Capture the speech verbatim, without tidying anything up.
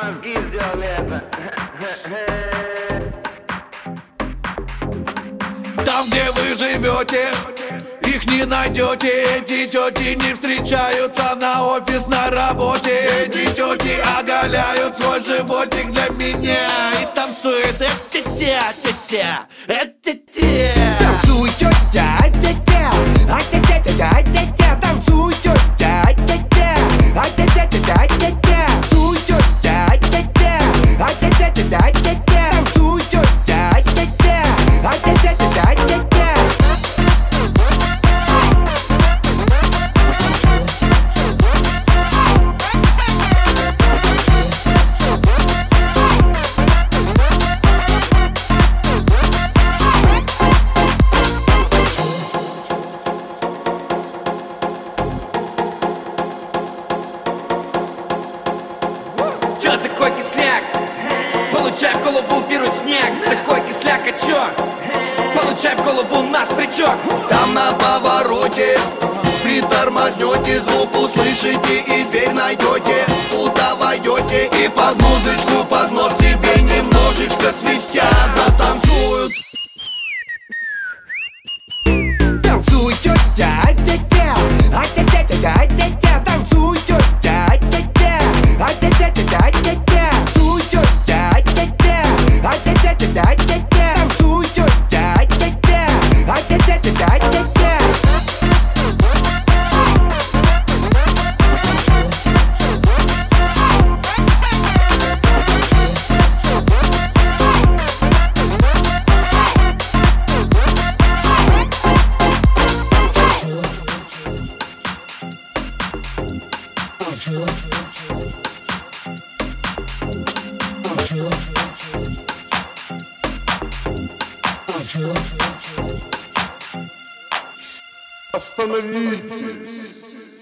мозги сделали это. Там, где вы живете, их не найдете. Эти тети не встречаются на офис, на работе. Эти тети оголяют свой животик для меня и танцуют. Э-тя-тя, тя-тя, э-тя-тя. Танцуй, тетя, а-тя-тя, а-тя-тя-тя, а-тя-тя. Танцуй, тетя, а-тя-тя, а-тя-тя-тя, а-тя-тя. Танцуй, тетя, а-тя-тя, а-тя-тя-тя, а-тя-тя. Танцуй, тетя, а-тя-тя, а-тя-тя-тя, а-тя-тя. Чё такой кисляк? Получай в голову вирусняк. Такой кисляк, а чё? Получай в голову наш тречок. Там на повороте притормознете, звук услышите и дверь найдете. Туда войдете и под музычку под нос себе немножечко свистя затанцуют. Танцуй, тетя, а-тя-тя, а-тя-тя-тя, а-тя-тя. Танцуй, тетя, а-тя-тя, а-тя-тя-тя, а-тя-тя. Танцуй, тетя, а-тя-тя, а-тя-тя-тя, а-тя-тя. Танцуй, тетя, а-тя-тя, а-тя-тя-тя, а-тя-тя. Остановитесь!